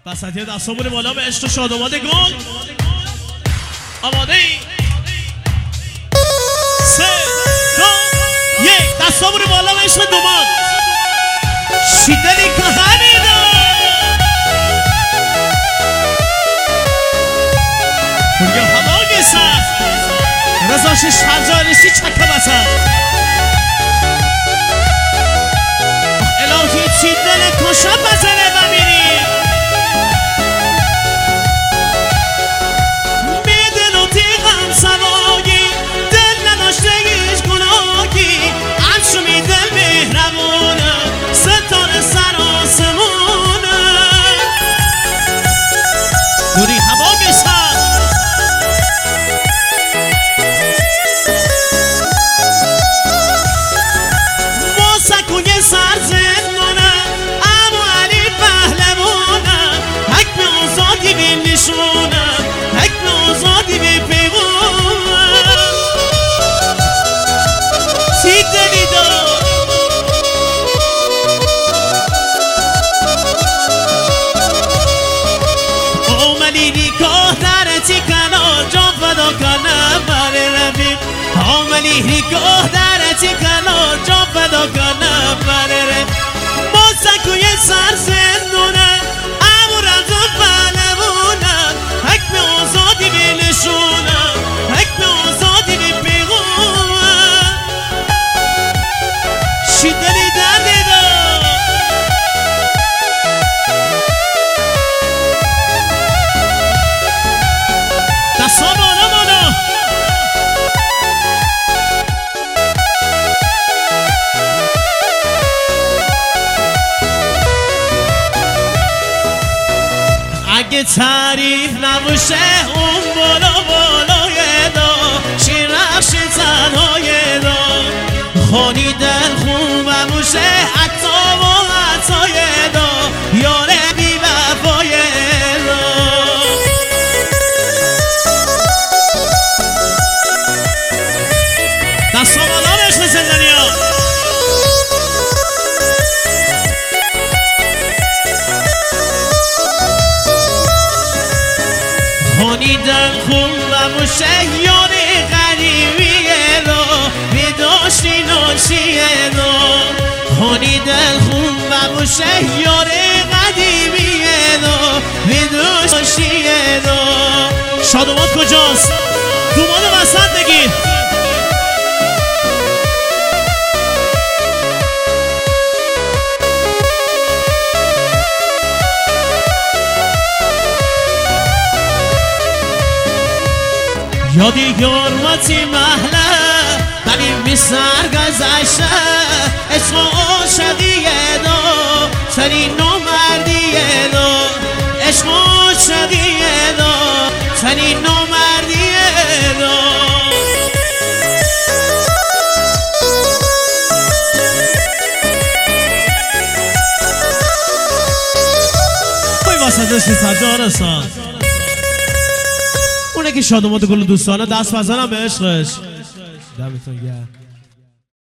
بساطی دستامون بالا به عشق و شادومان گل. آماده ای؟ 3 2 1 دستامون بالا به عشق دومان. شیدلی که همیده کنگه هوا گیسه رزاشش هزارشی چکه بسد الهی چی دل کشم بزنه و میری می دل و تیغم سوایی دل نداشته هیچ گناهی عرشو می دل مهربونه ستاره سر آسمونه دوری هوا گیسه سر زندانه امو علی پهلوانه حکم آزادی به نشونه حکم آزادی به پیغونه چی دلی دار آملی نگاه درتی کنار جان فدا کنم بر رفیق آملی نگاه درتی کنار جان فدا کنم بر رفیق ما سکوی سر زندونه امو رمزو پهلوونه حکم آزادی به نشونه حکم آزادی به پیغونه شیدلی دردی دار دستا بالا بالا اگه تعریف نباشه اون بالا بالای دا شیر رخش زنهای دا خانی دل خوب باشه حتی و حتای دا یاره بی وفای دا دستا بالا عشق زندانی ها خانی دل خون و موشه یاره غریبیه رو بداشتی ناشیه رو خانی دل خون و موشه یاره غریبیه رو بداشتیه رو شادومان کجاست؟ دومان وسط بگیر یادی گرمتی محله ولی می سر گذشته عشق و عاشقیه دو چنین نامردیه دو عشق و عاشقیه دو چنین نامردیه دو کوی واسدش سرجار هستن اونه که شادومان گل دوستانه دست بزنم به عشقش دمتون گرم